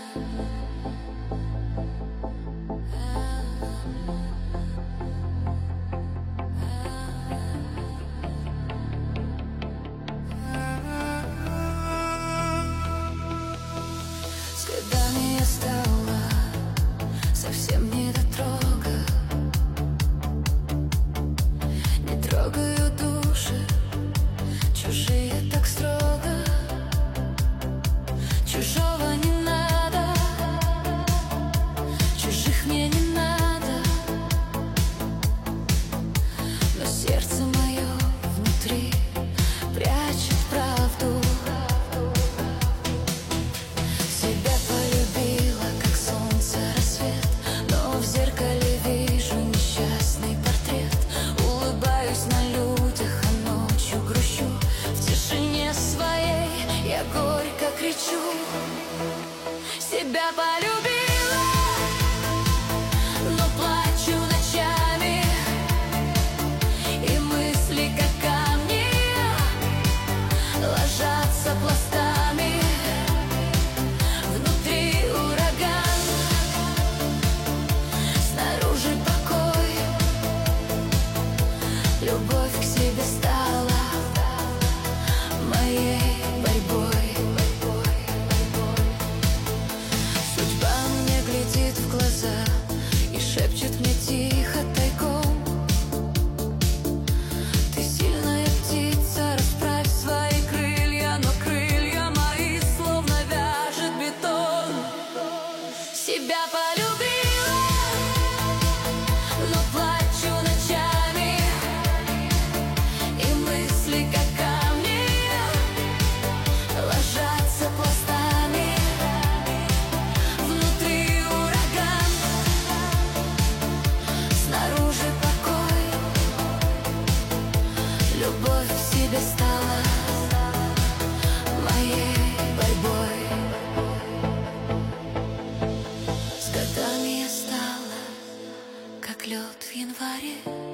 С годами я стала совсем не дотрога. Не трогаю души чужие так строго. Чужого не надо, чужих мне не надо. Но сердце мое внутри прячет правду. Себя полюбила, как солнце рассвет, но в зеркале вижу несчастный портрет. Улыбаюсь на людях, а ночью грущу. В тишине своей я горько кричу. Себя полюбила, но плачу ночами, и мысли, как камни, ложатся пластами. Внутри ураган, снаружи покой. Любовь к себе стала моей борьбой. Судьба мне глядит в глаза и шепчет мне тихо тайком: ты сильная птица, расправь свои крылья. Но крылья мои словно вяжет бетон. Себя полюбила, но плачу ночами, и мысли, как камни, ложатся пластами. Внутри ураган, снаружи покой. Любовь к себе стала моей борьбой. С годами я стала, как лед в январе.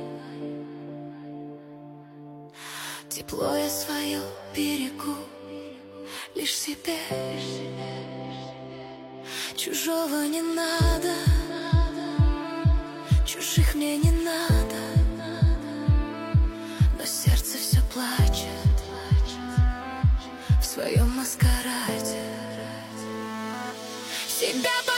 Тепло я свое берегу лишь себе. Чужого не надо, чужих мне не надо. Но сердце все плачет в своем маскараде. Себя